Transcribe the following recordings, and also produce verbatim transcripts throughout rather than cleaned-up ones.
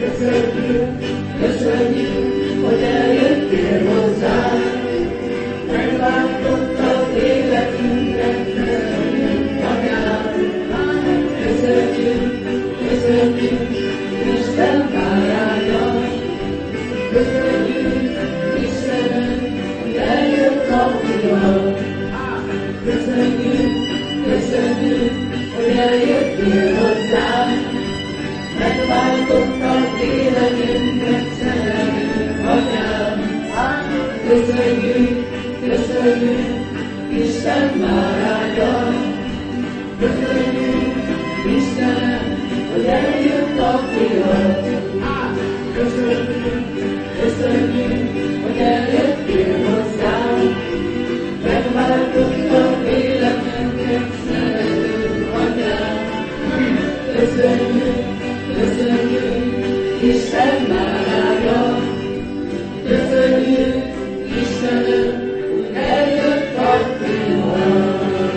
Köszönjük, köszönjük, hogy eljöttél hozzánk, megváltottad életünket, köszönjük, Atyám. Köszönjük, köszönjük, Isten pályája. Köszönjük, Istenem, hogy eljött a Fiad. Köszönjük, köszönjük, hogy eljöttél hozzánk, megváltottad életünket, szeretünk, Atyám. Köszönjük, köszönjük, Isten báránya. Köszönjük, Istenem, hogy eljött a Fiad. Köszönjük, köszönjük, hogy eljöttél hozzánk, megváltottad életünket, szeretünk, Atyám. Köszönjük, köszönjük, Isten báránya. Köszönjük, Istenem, hogy eljött a Fiad.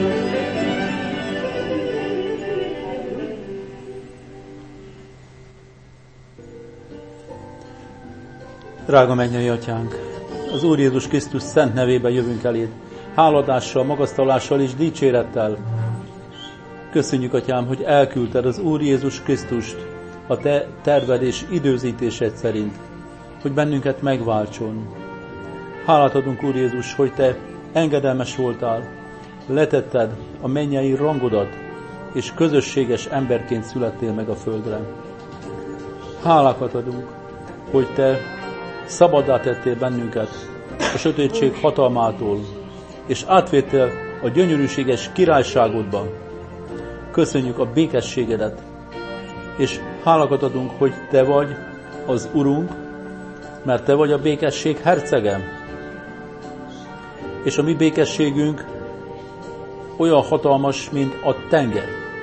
Drága mennyei Atyánk, az Úr Jézus Krisztus szent nevében jövünk eléd, háladással, magasztalással és dicsérettel. Köszönjük, Atyám, hogy elküldted az Úr Jézus Krisztust a te terved és időzítésed szerint, hogy bennünket megváltson. Hálát adunk, Úr Jézus, hogy te engedelmes voltál, letetted a mennyei rangodat, és közösséges emberként születtél meg a földre. Hálákat adunk, hogy te szabaddá tettél bennünket a sötétség hatalmától, és átvédtél a gyönyörűséges királyságodba. Köszönjük a békességedet, és hálakat adunk, hogy te vagy az Urunk, mert te vagy a békesség hercege. És a mi békességünk olyan hatalmas, mint a tenger.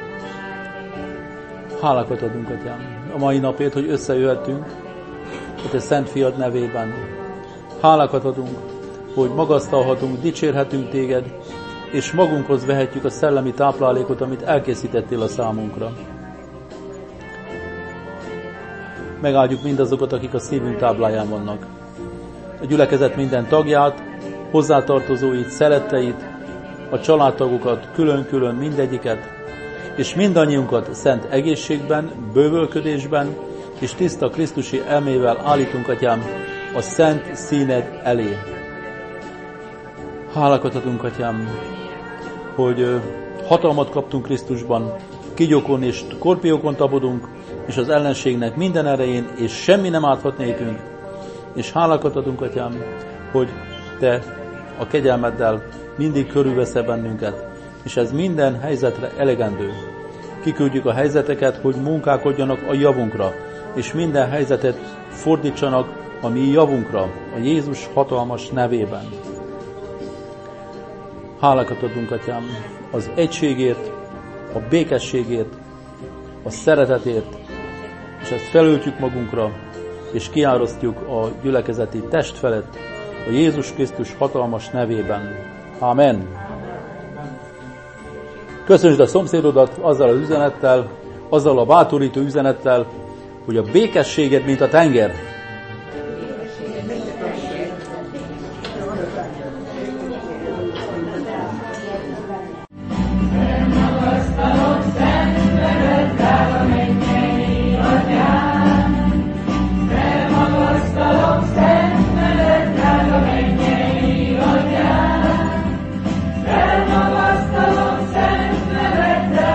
Hálakat adunk, Atyám, a mai napért, hogy összejöhetünk a te szent fiad nevében. Hálakat adunk, hogy magasztalhatunk, dicsérhetünk téged, és magunkhoz vehetjük a szellemi táplálékot, amit elkészítettél a számunkra. Megáldjuk mindazokat, akik a szívünk tábláján vannak. A gyülekezet minden tagját, hozzátartozóit, szeretteit, a családtagokat, külön-külön mindegyiket, és mindannyiunkat szent egészségben, bővölködésben és tiszta krisztusi elmével állítunk, Atyám, a szent színed elé. Hálakat adunk, Atyám, hogy hatalmat kaptunk Krisztusban, kigyókon és skorpiókon tapadunk, és az ellenségnek minden erején, és semmi nem áthat nékünk. És hálakat adunk, Atyám, hogy te a kegyelmeddel mindig körülveszel bennünket, és ez minden helyzetre elegendő. Kiküldjük a helyzeteket, hogy munkálkodjanak a javunkra, és minden helyzetet fordítsanak a mi javunkra, a Jézus hatalmas nevében. Hálakat adunk, Atyám, az egységért, a békességért, a szeretetért, és ezt felöltjük magunkra, és kiárasztjuk a gyülekezeti test felett, a Jézus Krisztus hatalmas nevében. Amen. Köszönsd a szomszédodat azzal az üzenettel, azzal a bátorító üzenettel, hogy a békességed, mint a tenger.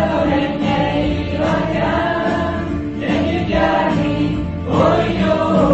Oh,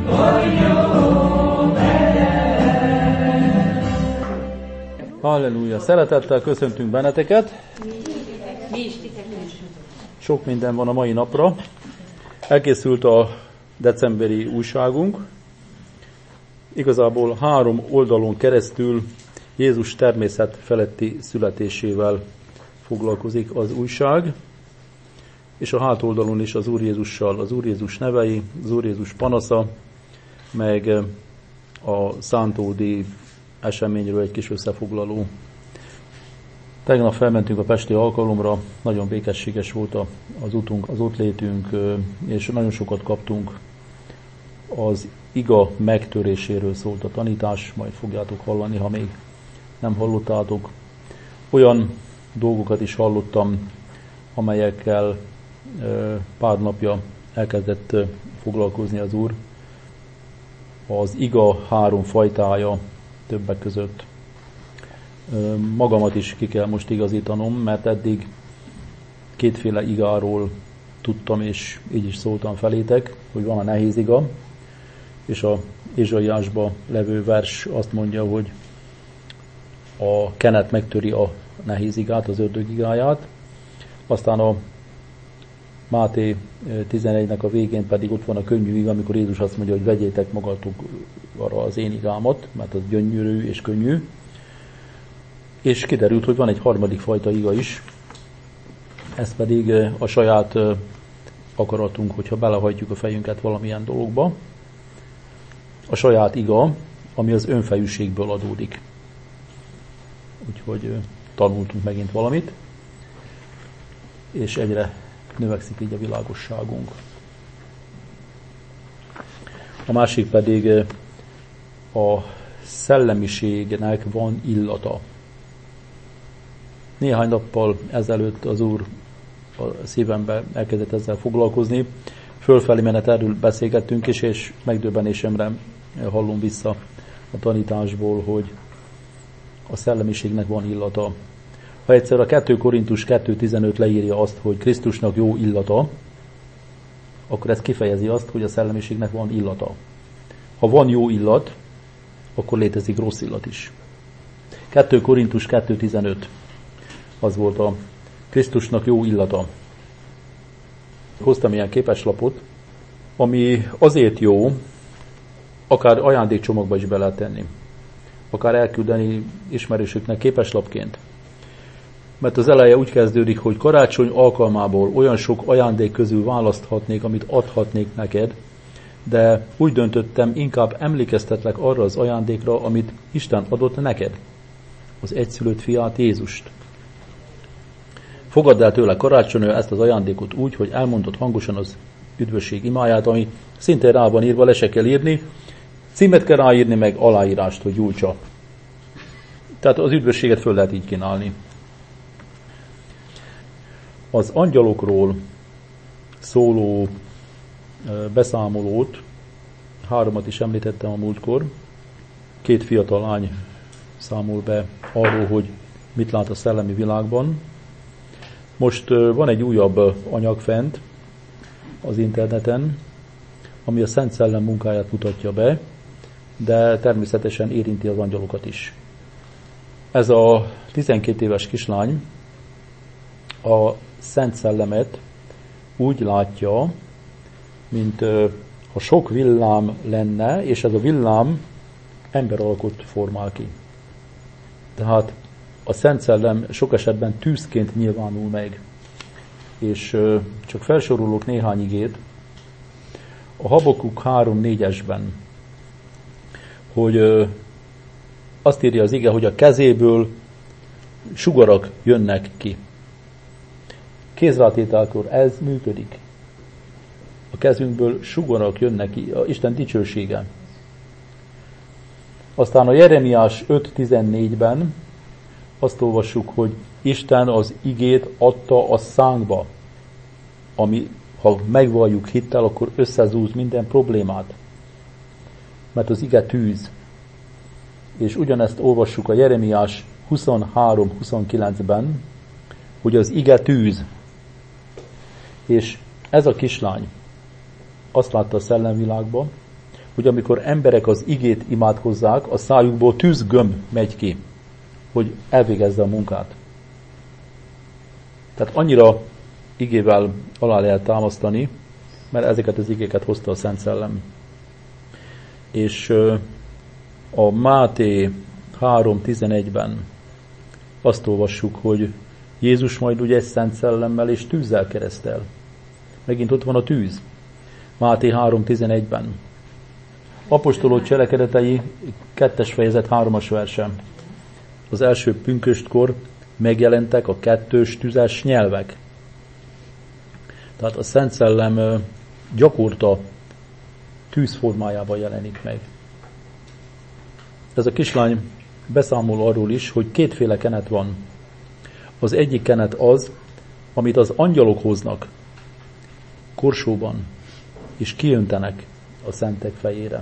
Halleluja! Szeretettel köszöntünk benneteket. Sok minden van a mai napra. Elkészült a decemberi újságunk. Igazából három oldalon keresztül Jézus természet feletti születésével foglalkozik az újság, és a hátoldalon is az Úr Jézussal, az Úr Jézus nevei, az Úr Jézus panasza, meg a szántódi eseményről egy kis összefoglaló. Tegnap felmentünk a pesti alkalomra, nagyon békességes volt az utunk, az ott létünk, és nagyon sokat kaptunk. Az iga megtöréséről szólt a tanítás, majd fogjátok hallani, ha még nem hallottátok. Olyan dolgokat is hallottam, amelyekkel pár napja elkezdett foglalkozni az Úr. Az iga három fajtája többek között. Magamat is ki kell most igazítanom, mert eddig kétféle igáról tudtam, és így is szóltam felétek, hogy van a nehéz iga, és a Ézsaiásban levő vers azt mondja, hogy a kenet megtöri a nehéz igát, az ördög igáját. Aztán a Máté tizenegynek a végén pedig ott van a könnyű iga, amikor Jézus azt mondja, hogy vegyétek magatokra az én igámat, mert az gyönyörű és könnyű. És kiderült, hogy van egy harmadik fajta iga is, ez pedig a saját akaratunk, hogyha belehajtjuk a fejünket valamilyen dologba. A saját iga, ami az önfejűségből adódik. Úgyhogy tanultunk megint valamit, és egyre növekszik így a világosságunk. A másik pedig a szellemiségnek van illata. Néhány nappal ezelőtt az Úr a szívembe elkezdett ezzel foglalkozni. Fölfelé menet erről beszélgettünk is, és megdöbbenésemre hallom vissza a tanításból, hogy a szellemiségnek van illata. Ha egyszer a kettő Korintus kettő tizenöt leírja azt, hogy Krisztusnak jó illata, akkor ez kifejezi azt, hogy a szellemiségnek van illata. Ha van jó illat, akkor létezik rossz illat is. kettő Korintus kettő tizenöt az volt a Krisztusnak jó illata. Hoztam ilyen képeslapot, ami azért jó, akár ajándékcsomagba is be lehet tenni, akár elküldeni ismerősöknek képeslapként. Mert az eleje úgy kezdődik, hogy karácsony alkalmából olyan sok ajándék közül választhatnék, amit adhatnék neked, de úgy döntöttem, inkább emlékeztetlek arra az ajándékra, amit Isten adott neked, az egyszülött fiát, Jézust. Fogadd el tőle karácsonyra ezt az ajándékot úgy, hogy elmondod hangosan az üdvösség imáját, ami szintén rá van írva, le se kell írni, címet kell ráírni, meg aláírást, hogy Gyulcsa. Tehát az üdvösséget föl lehet így kínálni. Az angyalokról szóló beszámolót, háromat is említettem a múltkor, két fiatal lány számol be arról, hogy mit lát a szellemi világban. Most van egy újabb anyag fent az interneten, ami a Szent Szellem munkáját mutatja be, de természetesen érinti az angyalokat is. Ez a tizenkét éves kislány a Szent Szellemet úgy látja, mint ha sok villám lenne, és ez a villám emberalkot formál ki. Tehát a Szent Szellem sok esetben tűzként nyilvánul meg. És csak felsorolok néhány igét. A Habakuk három négyesben, hogy azt írja az ige, hogy a kezéből sugarak jönnek ki. Kézrátételkor ez működik. A kezünkből sugarak jönnek ki, a Isten dicsősége. Aztán a Jeremiás öt tizennégyben azt olvassuk, hogy Isten az igét adta a szánkba, ami, ha megvalljuk hittel, akkor összezúz minden problémát. Mert az ige tűz. És ugyanezt olvassuk a Jeremiás huszonhárom huszonkilencben, hogy az ige tűz. És ez a kislány azt látta a szellemvilágban, hogy amikor emberek az igét imádkozzák, a szájukból tűzgömb megy ki, hogy elvégezze a munkát. Tehát annyira igével alá lehet támasztani, mert ezeket az igéket hozta a Szent Szellem. És a Máté három tizenegyben azt olvassuk, hogy Jézus majd ugye Szent Szellemmel és tűzzel keresztel. Megint ott van a tűz. Máté három tizenegyben. Apostolok cselekedetei kettes fejezet hármas verse. Az első pünköstkor megjelentek a kettős tüzes nyelvek. Tehát a Szent Szellem gyakorta tűz formájában jelenik meg. Ez a kislány beszámol arról is, hogy kétféle kenet van. Az egyik kenet az, amit az angyalok hoznak korsóban, és kiöntenek a szentek fejére.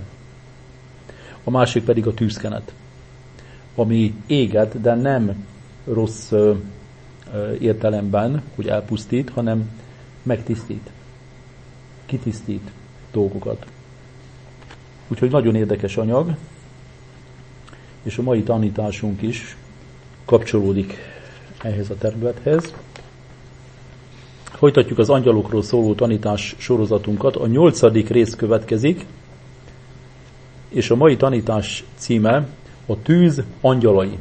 A másik pedig a tűzkenet, ami éget, de nem rossz ö, ö, értelemben, hogy elpusztít, hanem megtisztít, kitisztít dolgokat. Úgyhogy nagyon érdekes anyag, és a mai tanításunk is kapcsolódik ehhez a területhez. Folytatjuk az angyalokról szóló tanítás sorozatunkat. A nyolcadik rész következik, és a mai tanítás címe a tűz angyalai.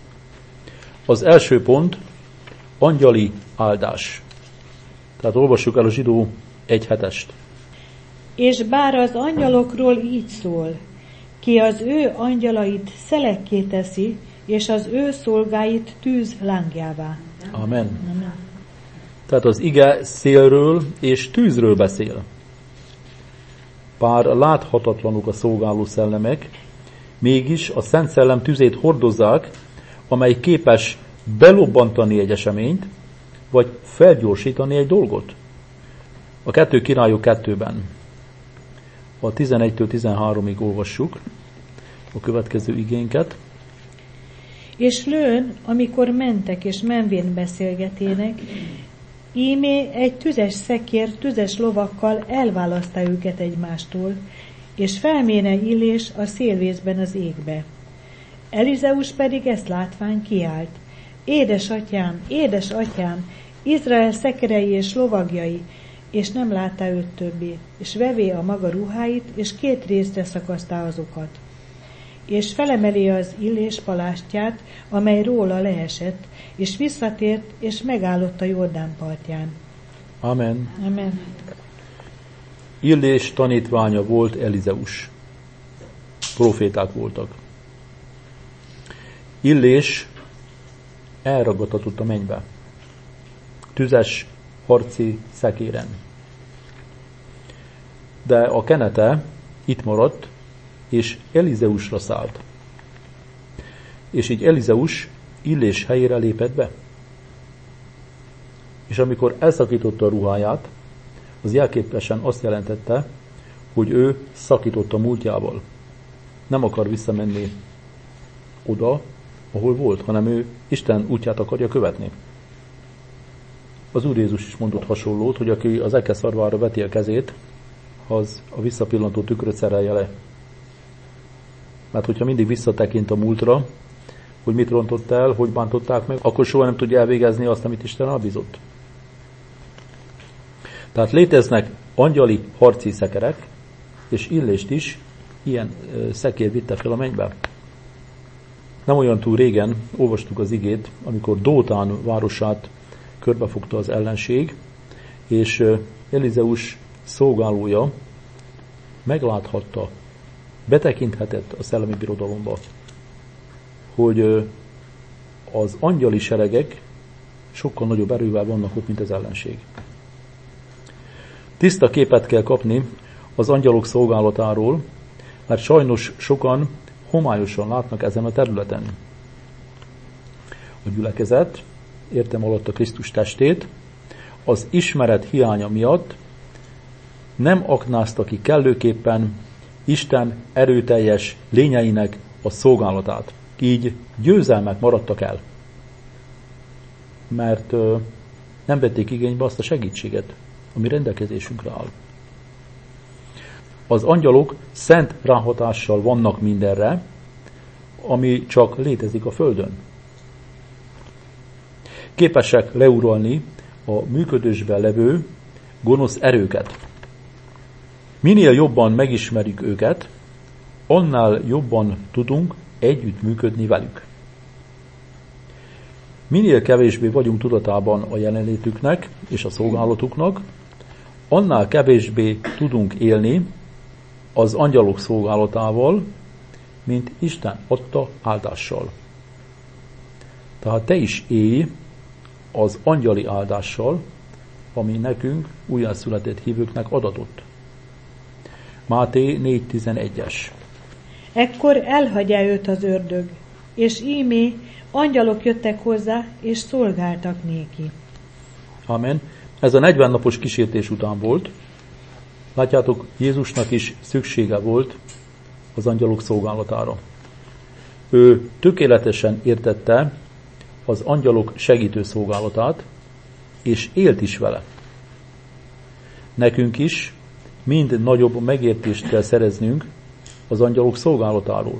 Az első pont angyali áldás. Tehát olvassuk el a Zsidó egy hetest. És bár az angyalokról így szól, ki az ő angyalait szelekké teszi, és az ő szolgáit tűz lángjává. Amen. Amen. Tehát az ige szélről és tűzről beszél. Bár láthatatlanok a szolgáló szellemek, mégis a Szent Szellem tüzét hordozzák, amely képes belobbantani egy eseményt, vagy felgyorsítani egy dolgot. A kettő királyok kettőben. A tizenegytől tizenháromig olvassuk a következő igénket. És lőn, amikor mentek és menvén beszélgetének, ímé egy tüzes szekér tüzes lovakkal elválasztá őket egymástól, és felméne Illés a szélvészben az égbe. Elizeus pedig ezt látván kiált. Édesatyám, édesatyám, Izrael szekerei és lovagjai, és nem látta őt többé, és vevé a maga ruháit, és két részre szakasztá azokat. És felemeli az Illés palástját, amely róla leesett, és visszatért, és megállott a Jordán partján. Amen. Amen. Illés tanítványa volt Elizeus. Proféták voltak. Illés elragadtatott a mennybe. Tüzes harci szekéren. De a kenete itt maradt, és Elizeusra szállt. És így Elizeus Illés helyére lépett be. És amikor elszakította a ruháját, az jelképesen azt jelentette, hogy ő szakította múltjával. Nem akar visszamenni oda, ahol volt, hanem ő Isten útját akarja követni. Az Úr Jézus is mondott hasonlót, hogy aki az eke szarvára veti a kezét, az a visszapillantó tükröt szerelje le. Mert hogyha mindig visszatekint a múltra, hogy mit rontott el, hogy bántották meg, akkor soha nem tudja elvégezni azt, amit Isten elbízott. Tehát léteznek angyali harci szekerek, és Illést is ilyen szekér vitte fel a mennybe. Nem olyan túl régen olvastuk az igét, amikor Dótán városát körbefogta az ellenség, és Elizeus szolgálója megláthatta, betekinthetett a szellemi birodalomba, hogy az angyali seregek sokkal nagyobb erővel vannak ott, mint az ellenség. Tiszta képet kell kapni az angyalok szolgálatáról, mert sajnos sokan homályosan látnak ezen a területen. A gyülekezet, értem alatt a Krisztus testét, az ismeret hiánya miatt nem aknázta ki kellőképpen Isten erőteljes lényeinek a szolgálatát. Így győzelmek maradtak el, mert ö, nem vették igénybe azt a segítséget, ami rendelkezésünkre áll. Az angyalok szent ráhatással vannak mindenre, ami csak létezik a Földön. Képesek leuralni a működésben levő gonosz erőket. Minél jobban megismerjük őket, annál jobban tudunk együttműködni velük. Minél kevésbé vagyunk tudatában a jelenlétüknek és a szolgálatuknak, annál kevésbé tudunk élni az angyalok szolgálatával, mint Isten adta áldással. Tehát te is élj az angyali áldással, ami nekünk, újjászületett hívőknek adatott. Máté négy tizenegyes. Ekkor elhagyja őt az ördög, és ímé angyalok jöttek hozzá, és szolgáltak néki. Amen. Ez a negyven napos kísértés után volt. Látjátok, Jézusnak is szüksége volt az angyalok szolgálatára. Ő tökéletesen értette az angyalok segítő szolgálatát, és élt is vele. Nekünk is mind nagyobb megértést kell szereznünk az angyalok szolgálatáról.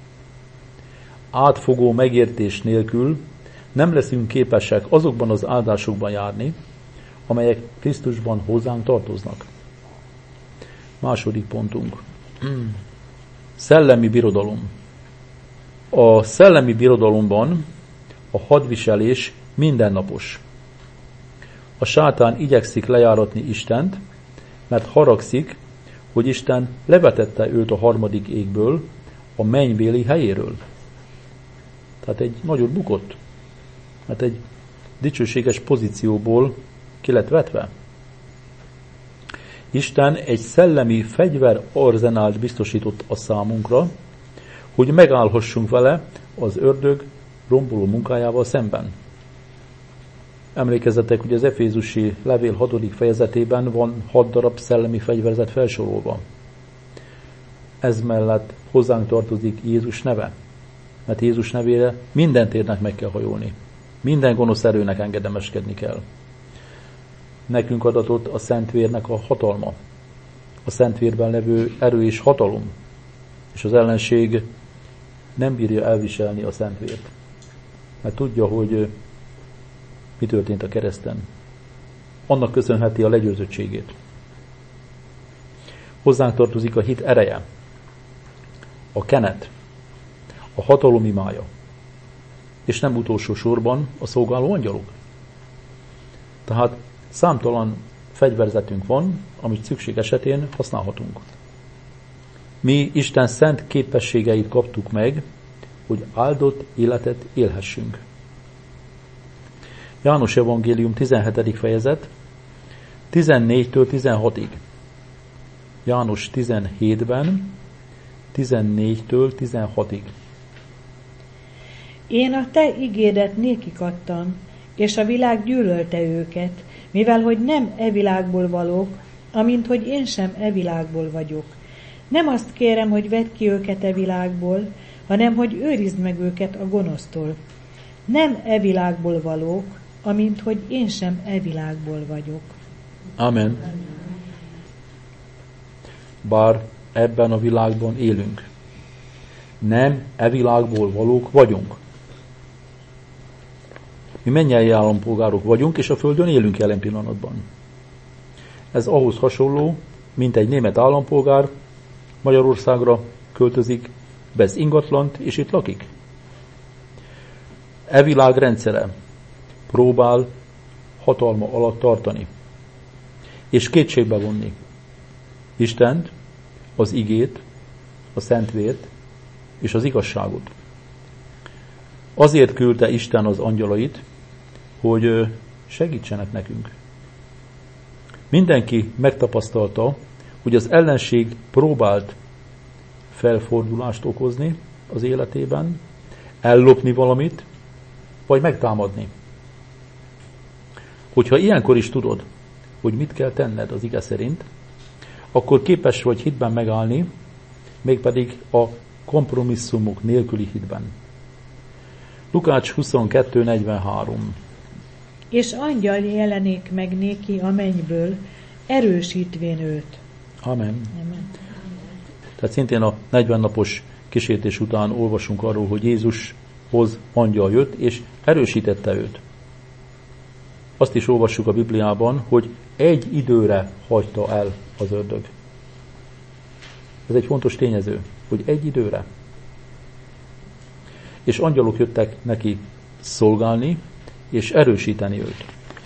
Átfogó megértés nélkül nem leszünk képesek azokban az áldásokban járni, amelyek Krisztusban hozzánk tartoznak. Második pontunk. Szellemi birodalom. A szellemi birodalomban a hadviselés mindennapos. A sátán igyekszik lejáratni Istent, mert haragszik, hogy Isten levetette őt a harmadik égből, a mennybéli helyéről. Tehát egy nagyot bukott, mert egy dicsőséges pozícióból ki lett vetve. Isten egy szellemi fegyverarzenált biztosított a számunkra, hogy megállhassunk vele az ördög romboló munkájával szemben. Emlékezzetek, hogy az Efézusi levél hatodik fejezetében van hat darab szellemi fegyverzet felsorolva. Ez mellett hozzánk tartozik Jézus neve, mert Jézus nevére minden térnek meg kell hajolni. Minden gonosz erőnek engedelmeskedni kell. Nekünk adatott a Szentvérnek a hatalma. A Szentvérben levő erő és hatalom. És az ellenség nem bírja elviselni a Szentvért. Mert tudja, hogy mi történt a kereszten. Annak köszönheti a legyőzöttségét. Hozzánk tartozik a hit ereje, a kenet, a hatalom imája, és nem utolsó sorban a szolgáló angyalok. Tehát számtalan fegyverzetünk van, amit szükség esetén használhatunk. Mi Isten szent képességeit kaptuk meg, hogy áldott életet élhessünk. János evangélium tizenhetedik fejezet, tizennégytől tizenhatig. János tizenhétben, tizennégytől tizenhatig. Én a te igédet nékik adtam, és a világ gyűlölte őket, mivel hogy nem e világból valók, amint hogy én sem e világból vagyok. Nem azt kérem, hogy vedd ki őket e világból, hanem hogy őrizd meg őket a gonosztól. Nem e világból valók, amint hogy én sem e világból vagyok. Amen. Bár ebben a világban élünk, nem e világból valók vagyunk. Mi mennyei állampolgárok vagyunk, és a Földön élünk jelen pillanatban. Ez ahhoz hasonló, mint egy német állampolgár Magyarországra költözik, vesz ingatlant, és itt lakik. E világ rendszere próbál hatalma alatt tartani, és kétségbe vonni Istent, az igét, a Szentvért és az igazságot. Azért küldte Isten az angyalait, hogy segítsenek nekünk. Mindenki megtapasztalta, hogy az ellenség próbált felfordulást okozni az életében, ellopni valamit, vagy megtámadni. Hogyha ilyenkor is tudod, hogy mit kell tenned az ige szerint, akkor képes vagy hitben megállni, mégpedig a kompromisszumok nélküli hitben. Lukács huszonkettő negyvenhárom. És angyal jelenik meg néki a mennyből, erősítvén őt. Amen. Amen. Tehát szintén a negyven napos kísértés után olvasunk arról, hogy Jézushoz angyal jött, és erősítette őt. Azt is olvassuk a Bibliában, hogy egy időre hagyta el az ördög. Ez egy fontos tényező, hogy egy időre. És angyalok jöttek neki szolgálni, és erősíteni őt.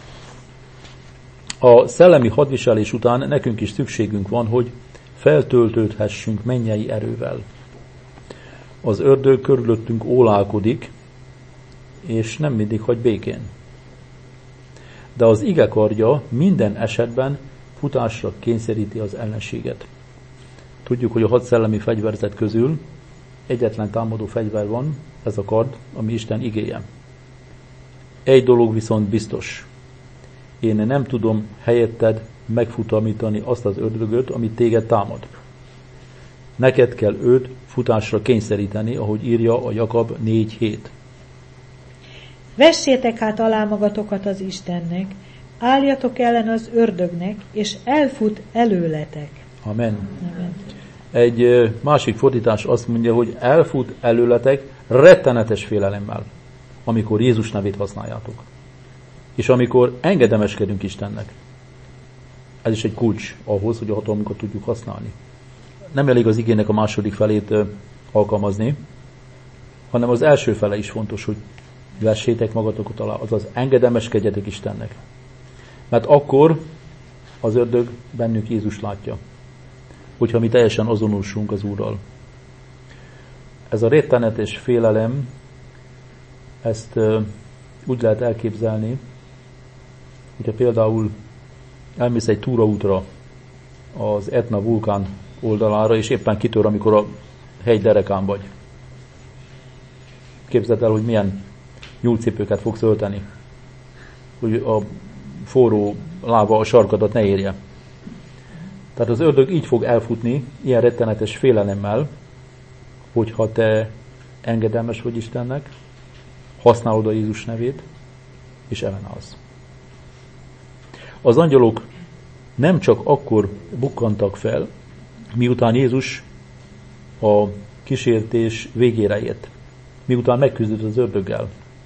A szellemi hadviselés után nekünk is szükségünk van, hogy feltöltődhessünk mennyei erővel. Az ördög körülöttünk ólálkodik, és nem mindig hagy békén. De az ige kardja minden esetben futásra kényszeríti az ellenséget. Tudjuk, hogy a hat szellemi fegyverzet közül egyetlen támadó fegyver van, ez a kard, ami Isten igéje. Egy dolog viszont biztos. Én nem tudom helyetted megfutamítani azt az ördögöt, amit téged támad. Neked kell őt futásra kényszeríteni, ahogy írja a Jakab négy hét. Vessétek hát alá magatokat az Istennek, álljatok ellen az ördögnek, és elfut előletek. Amen. Amen. Egy másik fordítás azt mondja, hogy elfut előletek rettenetes félelemmel, amikor Jézus nevét használjátok. És amikor engedelmeskedünk Istennek. Ez is egy kulcs ahhoz, hogy a hatalmunkat tudjuk használni. Nem elég az igének a második felét alkalmazni, hanem az első fele is fontos, hogy vessétek magatokat alá, azaz engedelmeskedjetek Istennek. Mert akkor az ördög bennünk Jézus látja, hogyha mi teljesen azonosulunk az Úrral. Ez a rettenetes félelem, ezt uh, úgy lehet elképzelni, hogyha például elmész egy túraútra az Etna vulkán oldalára, és éppen kitör, amikor a hegy derekán vagy. Képzeld el, hogy milyen nyúlcipőket fogsz ölteni, hogy a forró láva a sarkadat ne érje. Tehát az ördög így fog elfutni, ilyen rettenetes félelemmel, hogyha te engedelmes vagy Istennek, használod a Jézus nevét, és ellenállsz. Az angyalok nem csak akkor bukkantak fel, miután Jézus a kísértés végére ért, miután megküzdött az ördöggel.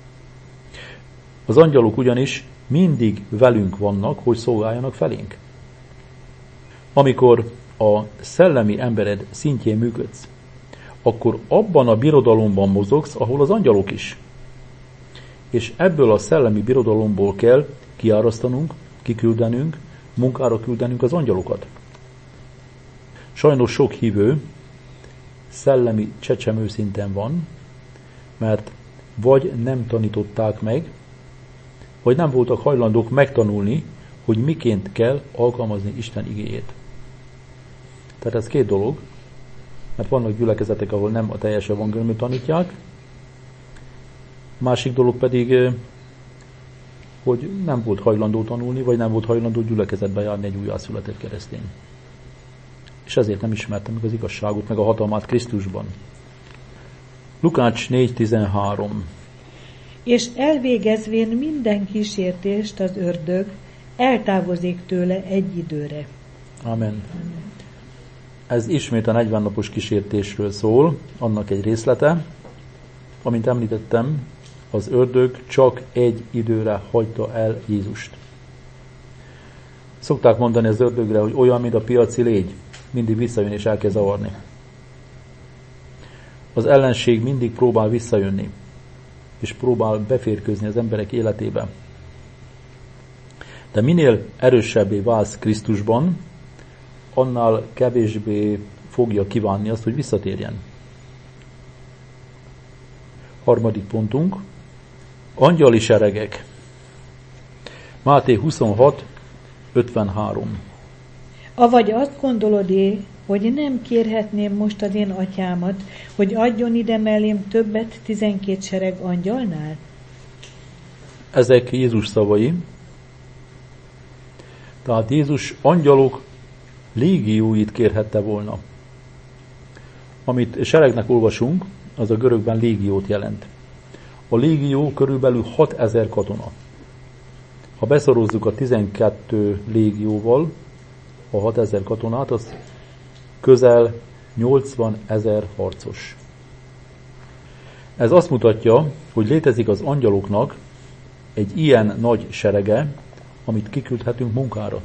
Az angyalok ugyanis mindig velünk vannak, hogy szolgáljanak felénk. Amikor a szellemi embered szintjén működsz, akkor abban a birodalomban mozogsz, ahol az angyalok is. És ebből a szellemi birodalomból kell kiárasztanunk, kiküldenünk, munkára küldenünk az angyalokat. Sajnos sok hívő szellemi csecsemő szinten van, mert vagy nem tanították meg, vagy nem voltak hajlandók megtanulni, hogy miként kell alkalmazni Isten igéjét. Tehát ez két dolog, mert vannak gyülekezetek, ahol nem a teljes evangéliumot tanítják. Másik dolog pedig, hogy nem volt hajlandó tanulni, vagy nem volt hajlandó gyülekezetbe járni egy újjászületett keresztény. És ezért nem ismerte meg az igazságot, meg a hatalmát Krisztusban. Lukács négy tizenhárom. És elvégezvén minden kísértést az ördög eltávozik tőle egy időre. Amen. Ez ismét a negyven napos kísértésről szól, annak egy részlete. Amint említettem, az ördög csak egy időre hagyta el Jézust. Szokták mondani az ördögre, hogy olyan, mint a piaci légy, mindig visszajön és elkezd zavarni. Az ellenség mindig próbál visszajönni, és próbál beférkőzni az emberek életébe. De minél erősebbé válsz Krisztusban, annál kevésbé fogja kívánni azt, hogy visszatérjen. Harmadik pontunk. Angyali seregek. Máté huszonhat ötvenhárom. Avagy azt gondolod-é, hogy nem kérhetném most az én atyámat, hogy adjon ide mellém többet tizenkét sereg angyalnál? Ezek Jézus szavai. Tehát Jézus angyalok légióit kérhette volna. Amit seregnek olvasunk, az a görögben légiót jelent. A légió körülbelül hatezer katona. Ha beszorozzuk a tizenkét légióval a hatezer katonát, az közel nyolcvan ezer harcos. Ez azt mutatja, hogy létezik az angyaloknak egy ilyen nagy serege, amit kiküldhetünk munkára.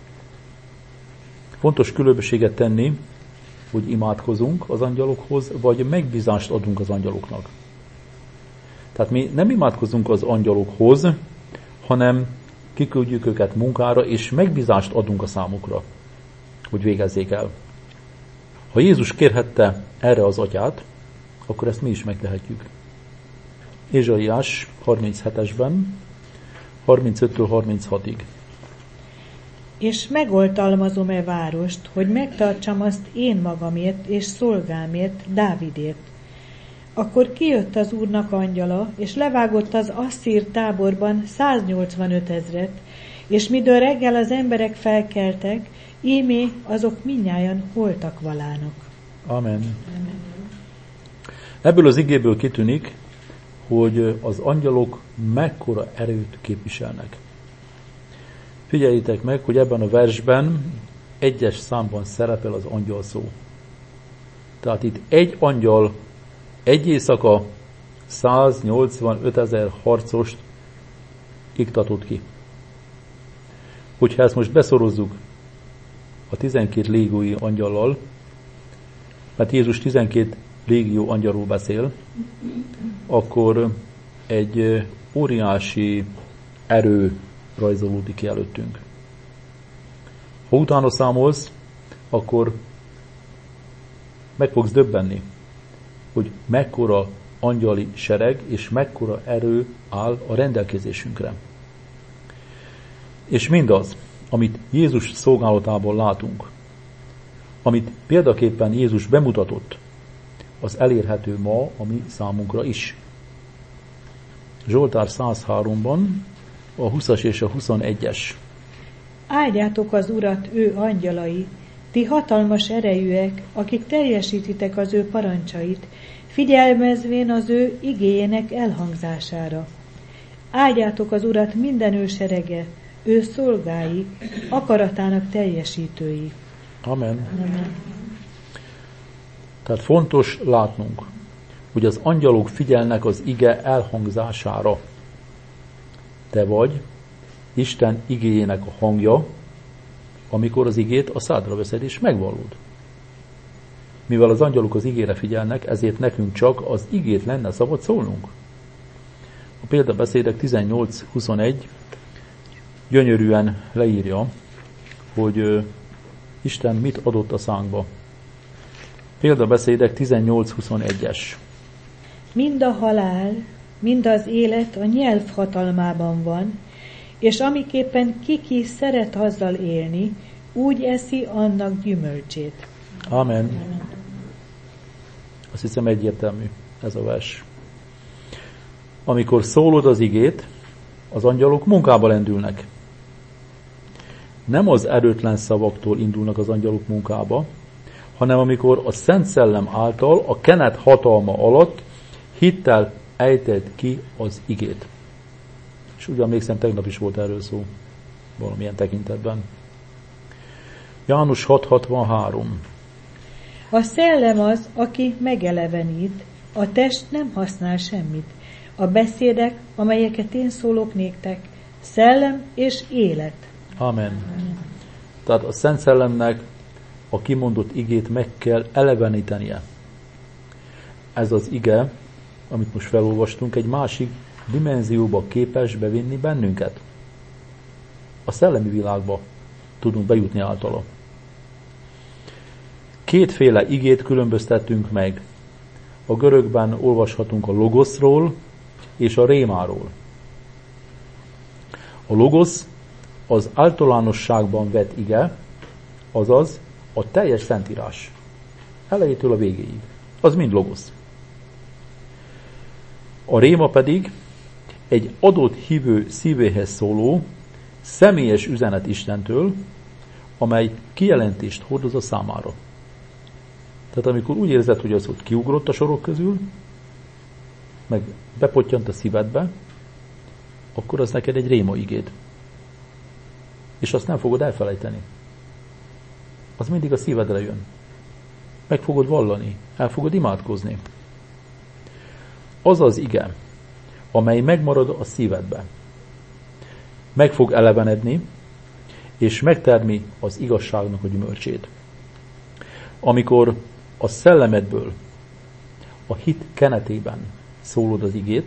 Fontos különbséget tenni, hogy imádkozunk az angyalokhoz, vagy megbízást adunk az angyaloknak. Tehát mi nem imádkozunk az angyalokhoz, hanem kiküldjük őket munkára, és megbízást adunk a számukra, hogy végezzék el. Ha Jézus kérhette erre az atyát, akkor ezt mi is megtehetjük. Ézsaiás harminchetesben, harmincöttől harminchatig. És megoltalmazom-e várost, hogy megtartsam azt én magamért és szolgámért, Dávidért. Akkor kijött az Úrnak angyala, és levágott az asszír táborban száznyolcvanöt ezret, és midől reggel az emberek felkeltek, ímé azok mindnyájan holtak valának. Amen. Amen. Ebből az igéből kitűnik, hogy az angyalok mekkora erőt képviselnek. Figyeljétek meg, hogy ebben a versben egyes számban szerepel az angyal szó. Tehát itt egy angyal egy éjszaka száznyolcvanöt ezer harcost iktatott ki. Hogyha ezt most beszorozzuk a tizenkét légiói angyallal, mert Jézus tizenkét légió angyalról beszél, akkor egy óriási erő rajzolódik ki előttünk. Ha utána számolsz, akkor meg fogsz döbbenni, hogy mekkora angyali sereg és mekkora erő áll a rendelkezésünkre. És mindaz, amit Jézus szolgálatában látunk, amit példaképpen Jézus bemutatott, az elérhető ma a mi számunkra is. Zsoltár száz háromban a huszas és a huszonegyes. Áldjátok az Urat, ő angyalai, ti hatalmas erejűek, akik teljesítitek az ő parancsait, figyelmezvén az ő igéjének elhangzására. Áldjátok az Urat minden ő serege, ő szolgái, akaratának teljesítői. Amen. Amen. Tehát fontos látnunk, hogy az angyalok figyelnek az ige elhangzására. Te vagy Isten igéjének a hangja, amikor az igét a szádra veszed és megvallod. Mivel az angyalok az igére figyelnek, ezért nekünk csak az igét lenne szabad szólnunk. A példabeszédek tizennyolc huszonegy gyönyörűen leírja, hogy Isten mit adott a szánkba. Példabeszédek tizennyolc huszonegyes. Mind a halál, mind az élet a nyelv hatalmában van, és amiképpen ki-ki szeret azzal élni, úgy eszi annak gyümölcsét. Amen. Azt hiszem egyértelmű ez a vers. Amikor szólod az igét, az angyalok munkába lendülnek. Nem az erőtlen szavaktól indulnak az angyalok munkába, hanem amikor a Szent Szellem által a kenet hatalma alatt hittel ejtett ki az igét. És ugyan emlékszem, tegnap is volt erről szó valamilyen tekintetben. János hat hatvanhárom. A szellem az, aki megelevenít, a test nem használ semmit. A beszédek, amelyeket én szólok néktek, szellem és élet. Amen. Tehát a Szent Szellemnek a kimondott igét meg kell elevenítenie. Ez az ige, amit most felolvastunk, egy másik dimenzióba képes bevinni bennünket. A szellemi világba tudunk bejutni általa. Kétféle igét különböztettünk meg. A görögben olvashatunk a logoszról és a rémáról. A logosz az általánosságban vett ige, azaz a teljes szentírás. Elejétől a végéig. Az mind logosz. A réma pedig egy adott hívő szívéhez szóló, személyes üzenet Istentől, amely kijelentést hordoz a számára. Tehát amikor úgy érzed, hogy az ott kiugrott a sorok közül, meg bepottyant a szívedbe, akkor az neked egy réma igéd. És azt nem fogod elfelejteni. Az mindig a szívedre jön. meg fogod vallani, el fogod imádkozni. Az az ige, amely megmarad a szívedben, meg fog elevenedni, és megtermi az igazságnak a gyümölcsét. Amikor a szellemedből, a hit kenetében szólod az igét,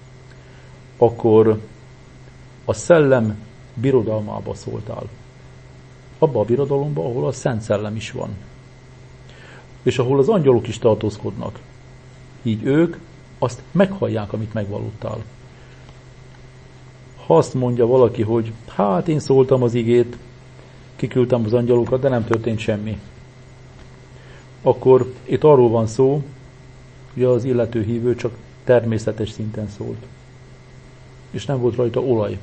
akkor a szellem birodalmába szóltál. Abba a birodalomba, ahol a Szent Szellem is van. És ahol az angyalok is tartózkodnak. Így ők azt meghallják, amit megvallottál. Ha azt mondja valaki, hogy hát én szóltam az igét, kiküldtem az angyalokat, de nem történt semmi, akkor itt arról van szó, hogy az illető hívő csak természetes szinten szólt. És nem volt rajta olaj.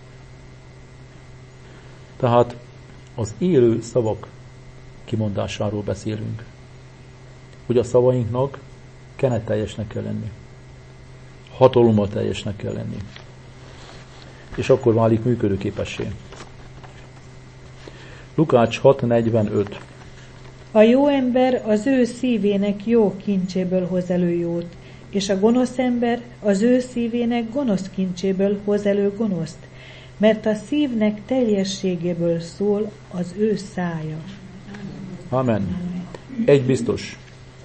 Tehát az élő szavak kimondásáról beszélünk. Hogy a szavainknak kenetteljesnek kell lenni. Hatalommal teljesnek kell lenni. És akkor válik működőképessé. Lukács hat negyvenöt. A jó ember az ő szívének jó kincséből hoz elő jót, és a gonosz ember az ő szívének gonosz kincséből hoz elő gonoszt, mert a szívnek teljességéből szól az ő szája. Amen. Egy biztos.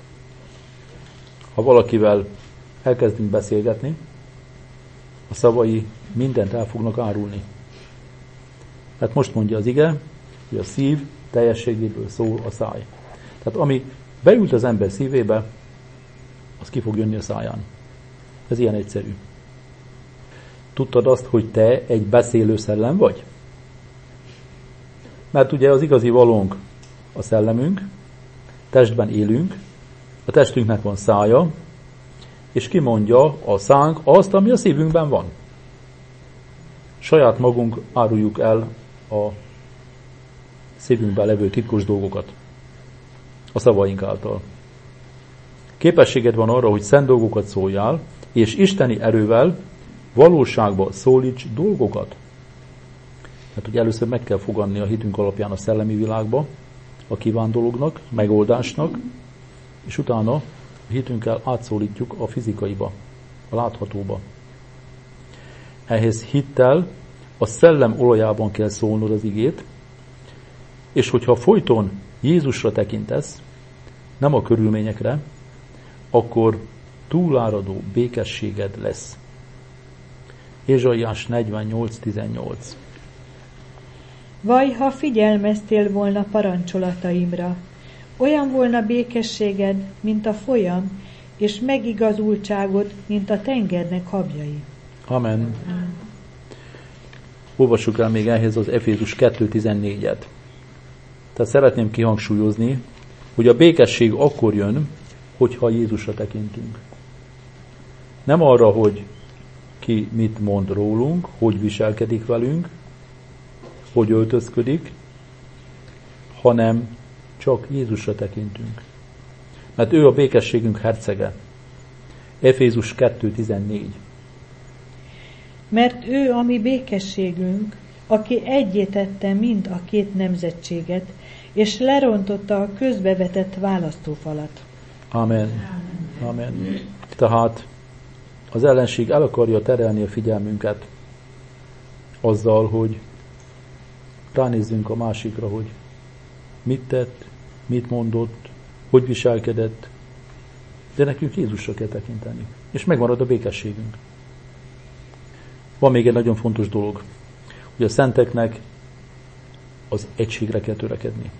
Ha valakivel elkezdünk beszélgetni, a szavai mindent el fognak árulni. Hát most mondja az ige, hogy a szív teljességéből szól a száj. Tehát ami beült az ember szívébe, az ki fog jönni a száján. Ez ilyen egyszerű. Tudtad azt, hogy te egy beszélő szellem vagy? Mert ugye az igazi valónk a szellemünk, testben élünk, a testünknek van szája, és kimondja a szánk azt, ami a szívünkben van. Saját magunk áruljuk el a szívünkben levő titkos dolgokat a szavaink által. Képességed van arra, hogy szent dolgokat szóljál, és isteni erővel valóságba szólíts dolgokat. Hát ugye először meg kell fogadni a hitünk alapján a szellemi világba, a kívánt dolognak, megoldásnak, és utána a hitünkkel átszólítjuk a fizikaiba, a láthatóba. Ehhez hittel a szellem olajában kell szólnod az igét, és hogyha folyton Jézusra tekintesz, nem a körülményekre, akkor túláradó békességed lesz. Ézsaiás negyvennyolc tizennyolc. Vaj, ha figyelmeztél volna parancsolataimra, olyan volna békességed, mint a folyam, és megigazultságod, mint a tengernek habjai. Amen. Olvassuk el még ehhez az Efézus kettő tizennégyet. Tehát szeretném kihangsúlyozni, hogy a békesség akkor jön, hogyha Jézusra tekintünk. Nem arra, hogy ki mit mond rólunk, hogy viselkedik velünk, hogy öltözködik, hanem csak Jézusra tekintünk. Mert ő a békességünk hercege. Efézus kettő tizennégy. Mert ő a mi békességünk, aki egyé tette mind a két nemzetséget, és lerontotta a közbevetett választófalat. Amen. Amen. Tehát az ellenség el akarja terelni a figyelmünket azzal, hogy ránézzünk a másikra, hogy mit tett, mit mondott, hogy viselkedett, de nekünk Jézusra kell tekinteni, és megmarad a békességünk. Van még egy nagyon fontos dolog, hogy a szenteknek az egységre kell törekedni.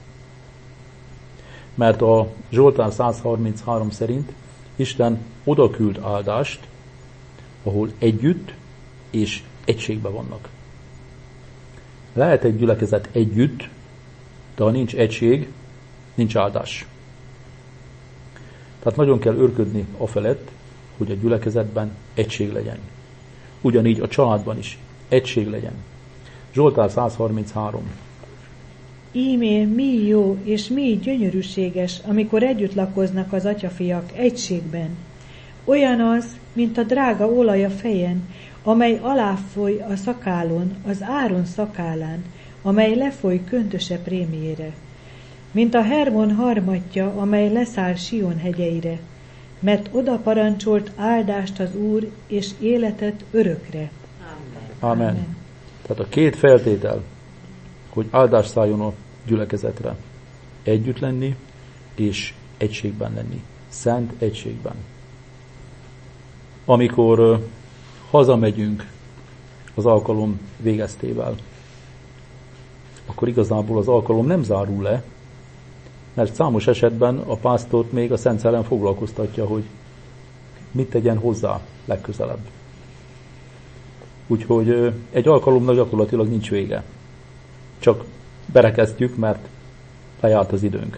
Mert a Zsoltár száz harminchárom szerint Isten odaküld áldást, ahol együtt és egységben vannak. Lehet egy gyülekezet együtt, de ha nincs egység, nincs áldás. Tehát nagyon kell őrködni afelett, hogy a gyülekezetben egység legyen. Ugyanígy a családban is egység legyen. Zsoltár száz harminchárom. Ímé, mi jó és mi gyönyörűséges, amikor együtt lakoznak az atyafiak egységben. Olyan az, mint a drága olaj a fejen, amely aláfoly a szakálon, az Áron szakálán, amely lefoly köntöse prémjére. mint a Hermon harmatja, amely leszáll Sion hegyeire, mert oda parancsolt áldást az Úr, és életet örökre. Amen. Amen. Tehát a két feltétel, hogy áldás szálljon a gyülekezetre, együtt lenni, és egységben lenni. Szent egységben. Amikor uh, hazamegyünk az alkalom végeztével, akkor igazából az alkalom nem zárul le, mert számos esetben a pásztort még a Szent Szellem foglalkoztatja, hogy mit tegyen hozzá legközelebb. Úgyhogy uh, egy alkalomnak gyakorlatilag nincs vége. Csak berekeztjük, mert lejárt az időnk.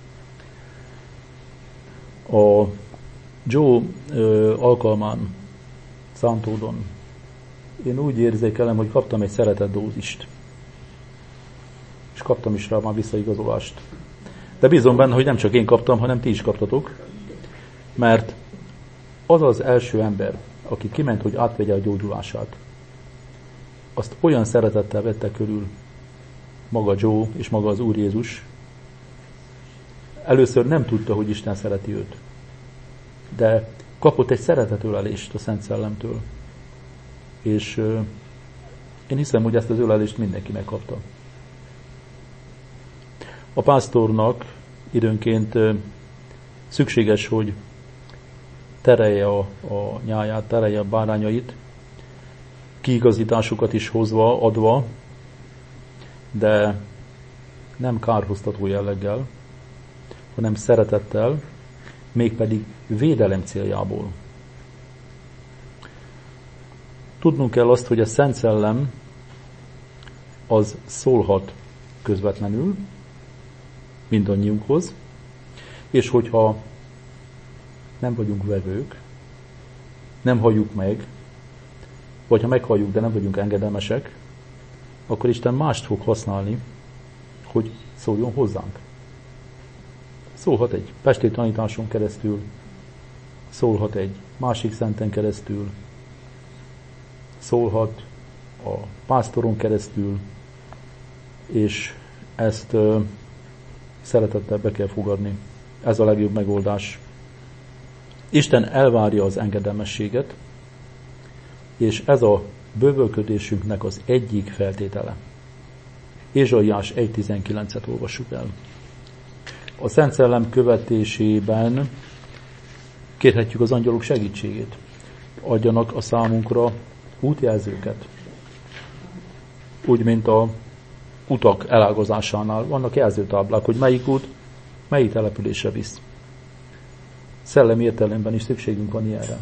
A Joe ö, alkalmán Szántódon én úgy érzékelem, hogy kaptam egy szeretetdózist. És kaptam is rá már visszaigazolást. De bízom benne, hogy nem csak én kaptam, hanem ti is kaptatok. Mert az az első ember, aki kiment, hogy átvegye a gyógyulását, azt olyan szeretettel vette körül maga Joe és maga az Úr Jézus. Először nem tudta, hogy Isten szereti őt. De kapott egy szeretetölelést a Szent Szellemtől. És euh, én hiszem, hogy ezt az ölelést mindenki megkapta. A pásztornak időnként euh, szükséges, hogy terelje a, a nyáját, terelje a bárányait, kiigazításokat is hozva, adva, de nem kárhoztató jelleggel, hanem szeretettel, mégpedig védelem céljából. Tudnunk kell azt, hogy a Szent Szellem az szólhat közvetlenül mindannyiunkhoz, és hogyha nem vagyunk vevők, nem halljuk meg, vagy ha meghalljuk, de nem vagyunk engedelmesek, akkor Isten mást fog használni, hogy szóljon hozzánk. Szólhat egy pesti tanításon keresztül, szólhat egy másik szenten keresztül, szólhat a pásztoron keresztül, és ezt uh, szeretettel be kell fogadni. Ez a legjobb megoldás. Isten elvárja az engedelmességet, és ez a bővölködésünknek az egyik feltétele. Ézsaiás egy tizenkilencet olvassuk el. A Szent Szellem követésében kérhetjük az angyalok segítségét. Adjanak a számunkra útjelzőket. Úgy, mint a utak elágazásánál vannak jelzőtáblák, hogy melyik út, melyik településre visz. Szellemi értelemben is szükségünk van ilyenre.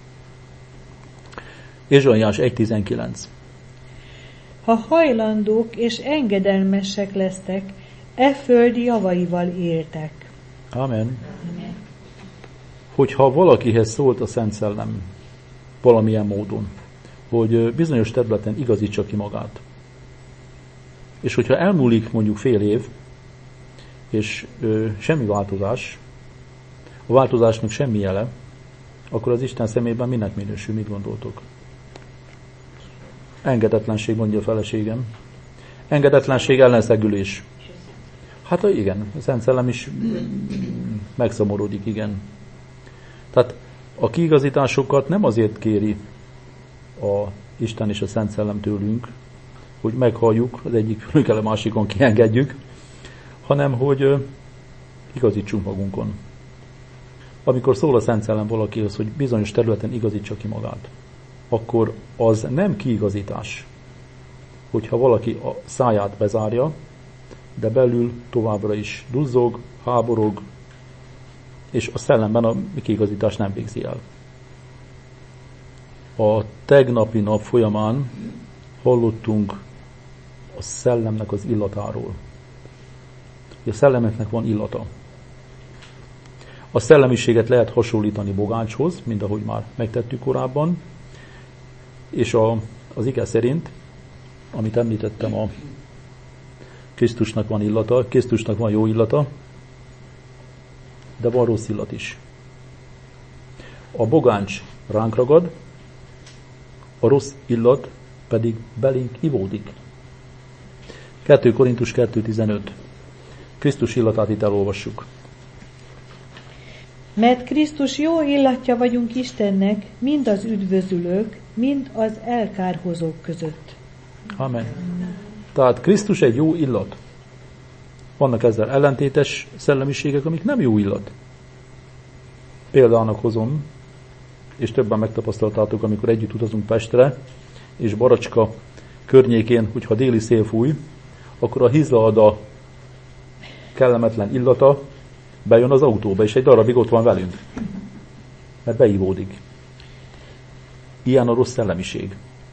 Ézsaiás egy tizenkilenc. Ha hajlandók és engedelmesek lesztek, e föld javaival éltek. Amen. Amen. Hogyha valakihez szólt a Szent Szellem valamilyen módon, hogy bizonyos területen igazítsa ki magát, és hogyha elmúlik mondjuk fél év, és ö, semmi változás, a változásnak semmi jele, akkor az Isten szemében minek minősül, mit gondoltok? Engedetlenség, mondja a feleségem. Engedetlenség, ellenszegülés. Hát igen, a Szent Szellem is megszomorodik, igen. Tehát a kiigazításokat nem azért kéri a Isten és a Szent Szellem tőlünk, hogy meghalljuk, az egyik fülünkkel a másikon kiengedjük, hanem hogy igazítsunk magunkon. Amikor szól a Szent Szellem valakihoz, hogy bizonyos területen igazítsa ki magát, akkor az nem kiigazítás, hogyha valaki a száját bezárja, de belül továbbra is duzzog, háborog, és a szellemben a kiigazítás nem végzi el. A tegnapi nap folyamán hallottunk a szellemnek az illatáról. A szellemeknek van illata. A szellemiséget lehet hasonlítani bogáncshoz, mint ahogy már megtettük korábban, és a, az ige szerint, amit említettem, a Krisztusnak van illata, Krisztusnak van jó illata, de van rossz illat is. A bogáncs ránk ragad, a rossz illat pedig belénk ivódik. kettő Korintus kettő tizenöt. Krisztus illatát itt elolvassuk. Mert Krisztus jó illatja vagyunk Istennek, mind az üdvözülők, mind az elkárhozók között. Amen. Tehát Krisztus egy jó illat. Vannak ezzel ellentétes szellemiségek, amik nem jó illat. Példának hozom, és többen megtapasztaltátok, amikor együtt utazunk Pestre, és Baracska környékén, hogyha déli szél fúj, akkor a hizlalda kellemetlen illata bejön az autóba, és egy darabig ott van velünk. Mert beívódik. Ilyen a rossz szellemiség.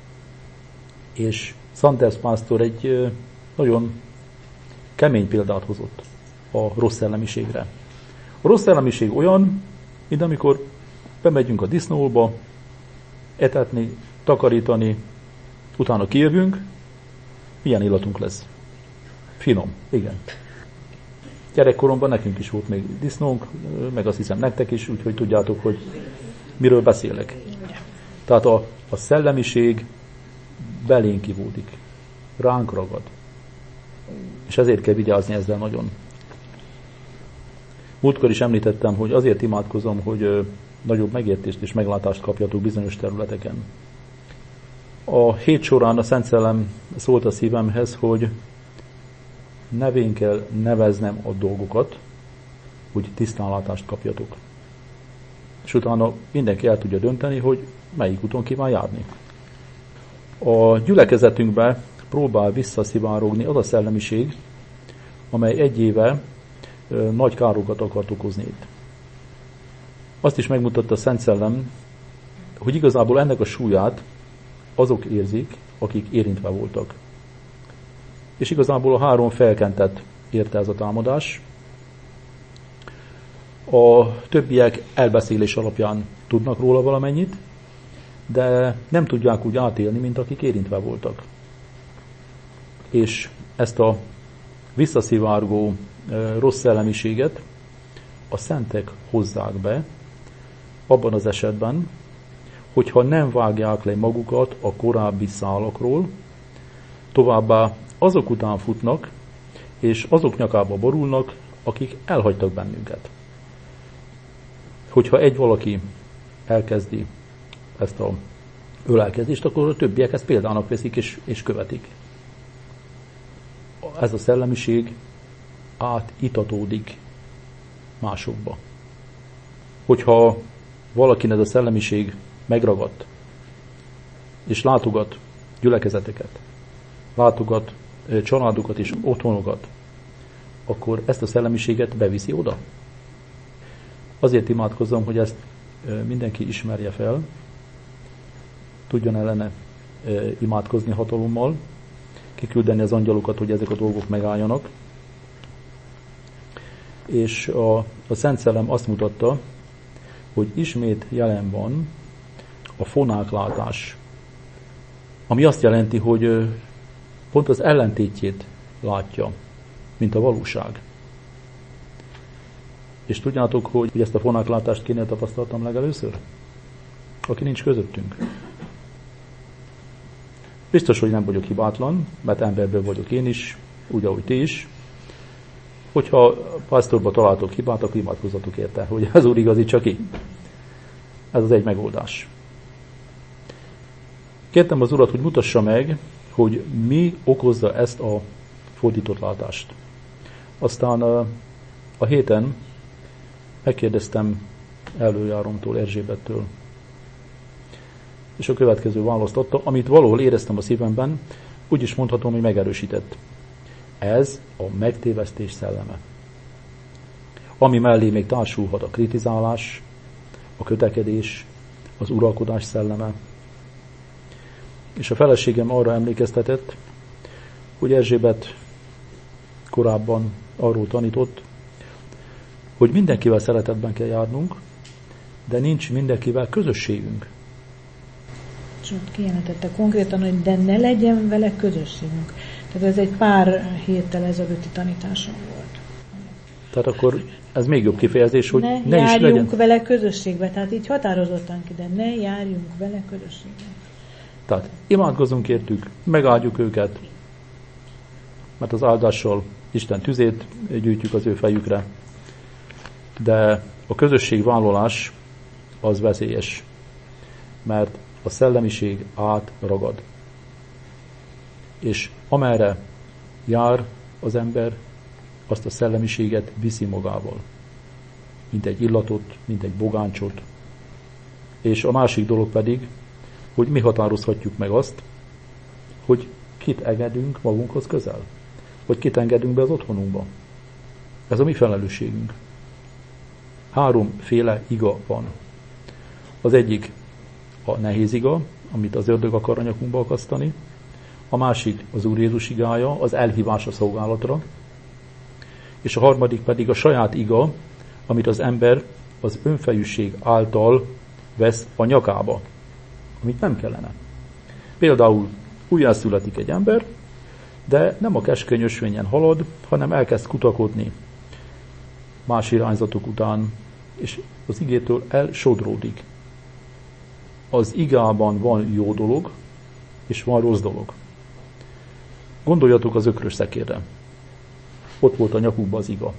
És Sanders pásztor egy nagyon kemény példát hozott a rossz szellemiségre. A rossz szellemiség olyan, mint amikor bemegyünk a disznóba, etetni, takarítani, utána kijövünk, milyen illatunk lesz? Finom, igen. Gyerekkoromban nekünk is volt még disznónk, meg azt hiszem nektek is, úgyhogy tudjátok, hogy miről beszélek. Tehát a, a szellemiség belénk kivódik, ránk ragad. És ezért kell vigyázni ezzel nagyon. Múltkor is említettem, hogy azért imádkozom, hogy ö, nagyobb megértést és meglátást kapjatok bizonyos területeken. A hét során a Szent Szellem szólt a szívemhez, hogy nevén kell neveznem a dolgokat, hogy tisztánlátást kapjatok. És utána mindenki el tudja dönteni, hogy melyik úton kíván járni. A gyülekezetünkbe próbál visszaszivárogni az a szellemiség, amely egy éve ö, nagy károkat akart okozni itt. Azt is megmutatta a Szent Szellem, hogy igazából ennek a súlyát azok érzik, akik érintve voltak. És igazából a három felkentet érte ez a támadás. A többiek elbeszélés alapján tudnak róla valamennyit, de nem tudják úgy átélni, mint akik érintve voltak. És ezt a visszaszivárgó rossz szellemiséget a szentek hozzák be, abban az esetben, hogyha nem vágják le magukat a korábbi szálakról, továbbá azok után futnak, és azok nyakába borulnak, akik elhagytak bennünket. Hogyha egy valaki elkezdi ezt a ölelkezést, akkor a többiek ezt példának veszik és, és követik. Ez a szellemiség átitatódik másokba. Hogyha valakinek a szellemiség megragadt, és látogat gyülekezeteket, látogat családokat és otthonokat, akkor ezt a szellemiséget beviszi oda. Azért imádkozom, hogy ezt mindenki ismerje fel, tudjon ellene imádkozni hatalommal, kiküldeni az angyalokat, hogy ezek a dolgok megálljanak. És a, a Szent Szellem azt mutatta, hogy ismét jelen van a fonáklátás, ami azt jelenti, hogy pont az ellentétjét látja, mint a valóság. És tudjátok, hogy ezt a fonáklátást kinél tapasztaltam legelőször? Aki nincs közöttünk. Biztos, hogy nem vagyok hibátlan, mert emberből vagyok én is, úgy, ahogy ti is. Hogyha pásztorba találtok hibát, akkor imádkozzatok érte, hogy az Úr igazítsa ki. Ez az egy megoldás. Kértem az Urat, hogy mutassa meg, hogy mi okozza ezt a fordított látást. Aztán a, a héten megkérdeztem előjáromtól, Erzsébettől, és a következő választ adta, amit valahol éreztem a szívemben, úgy is mondhatom, hogy megerősített. Ez a megtévesztés szelleme. Ami mellé még társulhat a kritizálás, a kötekedés, az uralkodás szelleme. És a feleségem arra emlékeztetett, hogy Erzsébet korábban arról tanított, hogy mindenkivel szeretetben kell járnunk, de nincs mindenkivel közösségünk. És ott kijelentette konkrétan, hogy de ne legyen vele közösségünk. Tehát ez egy pár héttel ezelőtti tanításom volt. Tehát akkor ez még jobb kifejezés, hogy ne, ne is legyen. vele közösségbe. Tehát így határozottan ki, de ne járjunk vele közösségbe. Tehát imádkozunk értük, megáldjuk őket, mert az áldással Isten tüzét gyűjtjük az ő fejükre. De a közösségvállalás az veszélyes, mert a szellemiség átragad. És amerre jár az ember, azt a szellemiséget viszi magával. Mint egy illatot, mint egy bogáncsot. És a másik dolog pedig, hogy mi határozhatjuk meg azt, hogy kit engedünk magunkhoz közel, vagy kit engedünk be az otthonunkba. Ez a mi felelősségünk. Háromféle iga van. Az egyik a nehéz iga, amit az ördög akar a nyakunkba akasztani. A másik az Úr Jézus igája, az elhívás a szolgálatra. És a harmadik pedig a saját iga, amit az ember az önfejűség által vesz a nyakába, amit nem kellene. Például újjászületik egy ember, de nem a keskeny ösvényen halad, hanem elkezd kutakodni más irányzatok után, és az igétől elsodródik. Az igában van jó dolog, és van rossz dolog. Gondoljatok az ökrös szekérre. Ott volt a nyakukban az iga.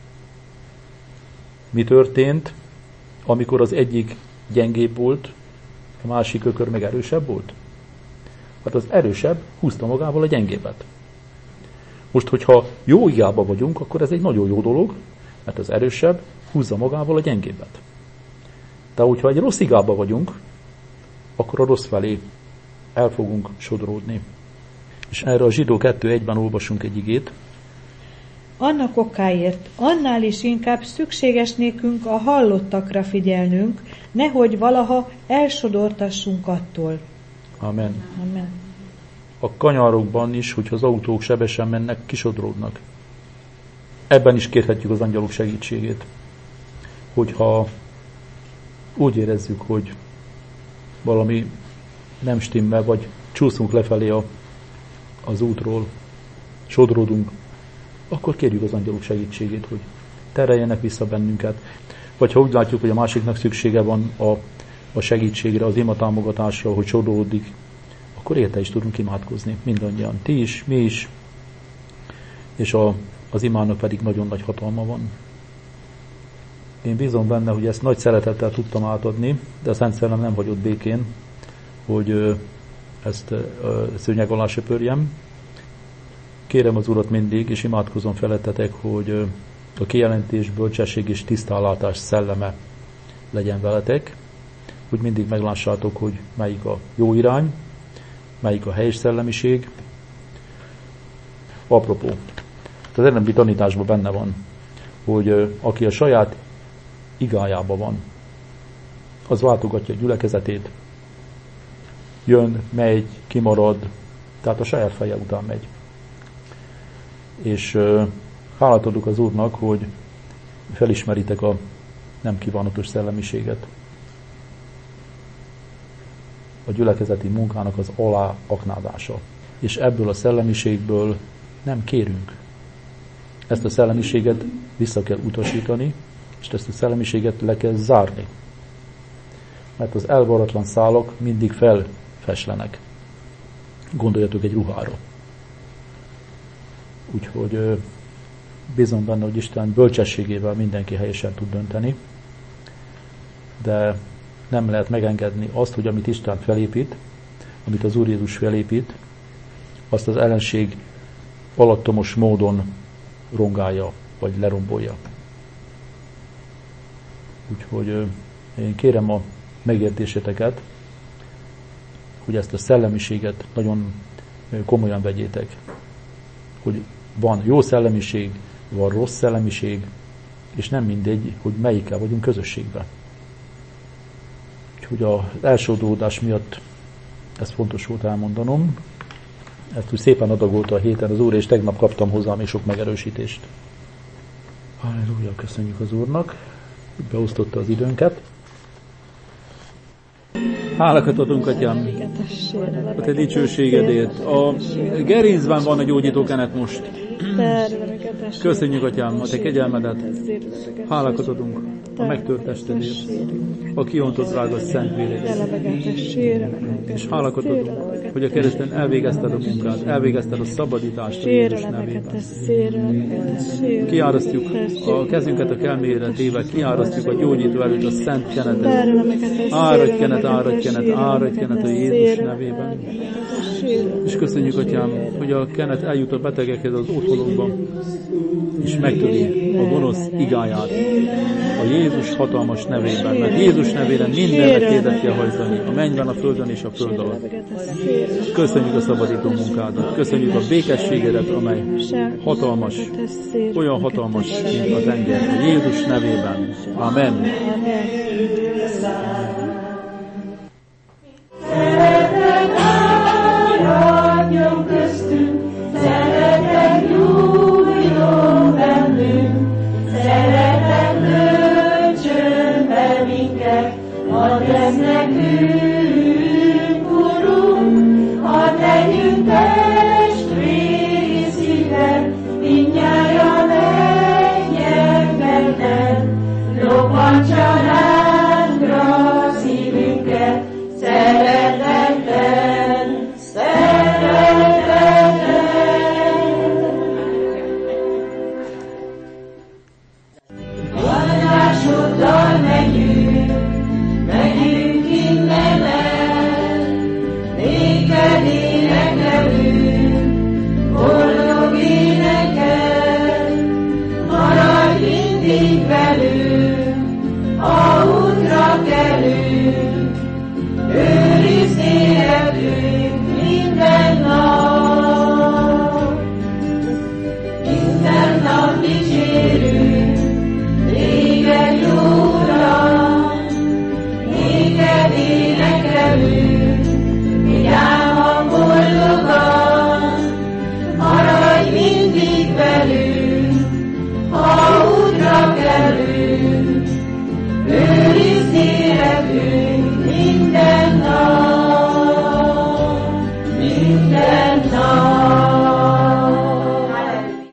Mi történt, amikor az egyik gyengébb volt, a másik ökör meg erősebb volt? Hát az erősebb húzta magával a gyengébbet. Most, hogyha jó igában vagyunk, akkor ez egy nagyon jó dolog, mert az erősebb húzza magával a gyengébbet. De hogyha egy rossz igában vagyunk, akkor a rossz felé el fogunk sodródni. És erre a Zsidó kettő egyben olvasunk egy igét. Annak okáért annál is inkább szükséges nékünk a hallottakra figyelnünk, nehogy valaha elsodortassunk attól. Amen. Amen. A kanyarokban is, hogyha az autók sebesen mennek, kisodródnak. Ebben is kérhetjük az angyalok segítségét. Hogyha úgy érezzük, hogy valami nem stimmel, vagy csúszunk lefelé a, az útról, sodródunk, akkor kérjük az angyalok segítségét, hogy tereljenek vissza bennünket. Vagy ha úgy látjuk, hogy a másiknak szüksége van a, a segítségre, az ima támogatásra, hogy sodródik, akkor érte is tudunk imádkozni mindannyian. Ti is, mi is, és a, az imának pedig nagyon nagy hatalma van. Én bízom benne, hogy ezt nagy szeretettel tudtam átadni, de a Szent Szellem nem hagyott békén, hogy ezt szőnyeg alá söpörjem. Kérem az Urat mindig, és imádkozom felettetek, hogy a kijelentés, bölcsesség és tisztánlátás szelleme legyen veletek, hogy mindig meglássátok, hogy melyik a jó irány, melyik a helyes szellemiség. Apropó, az előbbi tanításban benne van, hogy aki a saját igájában van, az váltogatja a gyülekezetét, jön, megy, kimarad, tehát a saját feje után megy. És uh, hálát adok az Úrnak, hogy felismeritek a nem kívánatos szellemiséget. A gyülekezeti munkának az aláaknázása. És ebből a szellemiségből nem kérünk. Ezt a szellemiséget vissza kell utasítani, és ezt a szellemiséget le kell zárni. Mert az elvarratlan szálak mindig felfeslenek. Gondoljatok egy ruhára. Úgyhogy bízom benne, hogy Isten bölcsességével mindenki helyesen tud dönteni, de nem lehet megengedni azt, hogy amit Isten felépít, amit az Úr Jézus felépít, azt az ellenség alattomos módon rongálja, vagy lerombolja. Úgyhogy én kérem a megértéseteket, hogy ezt a szellemiséget nagyon komolyan vegyétek. Hogy van jó szellemiség, van rossz szellemiség, és nem mindegy, hogy melyikkel vagyunk közösségben. Úgyhogy az elsodródás miatt ez fontos volt elmondanom. Ezt úgy szépen adagolta a héten az Úr, és tegnap kaptam hozzá még sok megerősítést. Halleluja, köszönjük az Úrnak, hogy beosztotta az időnket. Hálakat adunk, Atyám, a Te dicsőségedért. A gerincben van a gyógyítókenet most. Köszönjük, Atyám, a Te kegyelmedet. Hálakat adunk. a megtört testedért, a kiontott drága szent véredért. És hálakat adunk, hogy a kereszten elvégezted a munkát, elvégezted a szabadítást a Jézus nevében. Kiárasztjuk a kezünket a kelmére téve, kiárasztjuk a gyógyító előtt a szent kenetet. Áradj kenet, áradj kenet, áradj kenet a Jézus nevében. És köszönjük, Atyám, hogy a kenet eljut a betegekhez az otthonokban, és megtöri a gonosz igáját a Jézus hatalmas nevében, mert Jézus nevében mindenre tétet kell hajzani, a mennyben, a földön és a föld alatt. Köszönjük a szabadító munkádat, köszönjük a békességedet, amely hatalmas, olyan hatalmas, mint a tenger, a Jézus nevében. Amen. Szeretet áradjon köztünk, szeretet nyújjon bennünk, szeretet töltsön be minket, add lesz nekünk, Urunk, add legyünk testvéri szíved, mindnyájan egyek benned, robbantsa ránkra szívünket, szeretetben, szeretetben. Vallásoddal megyünk, megyünk innen el, néked énekelünk, boldog énekel, maradj mindig velünk, ha útra kelünk, őrizd életünk minden nap, minden nap dicsérünk, téged jó Uram, néked énekelünk, vigyázz